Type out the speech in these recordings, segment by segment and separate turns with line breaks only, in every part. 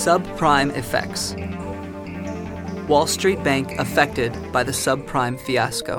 Subprime effects. Wall Street Bank affected by the subprime fiasco.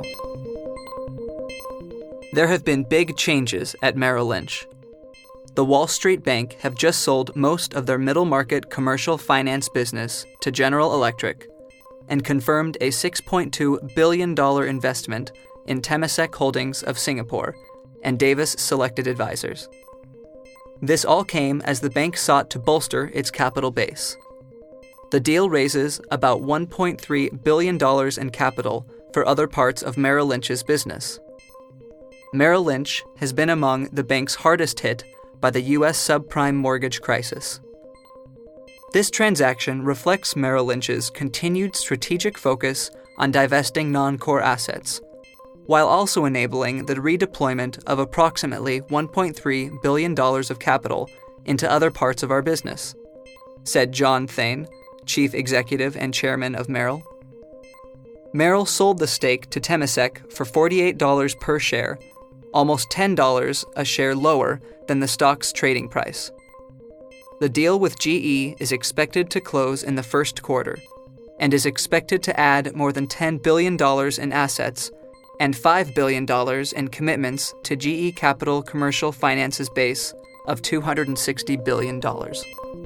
There have been big changes at Merrill Lynch. The Wall Street Bank have just sold most of their middle-market commercial finance business to General Electric and confirmed a $6.2 billion investment in Temasek Holdings of Singapore and Davis Selected Advisors. This all came as the bank sought to bolster its capital base. The deal raises about $1.3 billion in capital for other parts of Merrill Lynch's business. Merrill Lynch has been among the bank's hardest hit by the U.S. subprime mortgage crisis. This transaction reflects Merrill Lynch's continued strategic focus on divesting non-core assets, while also enabling the redeployment of approximately $1.3 billion of capital into other parts of our business, said John Thain, Chief Executive and Chairman of Merrill. Merrill sold the stake to Temasek for $48 per share, almost $10 a share lower than the stock's trading price. The deal with GE is expected to close in the first quarter and is expected to add more than $10 billion in assets and $5 billion in commitments to GE Capital Commercial Finance's base of $260 billion.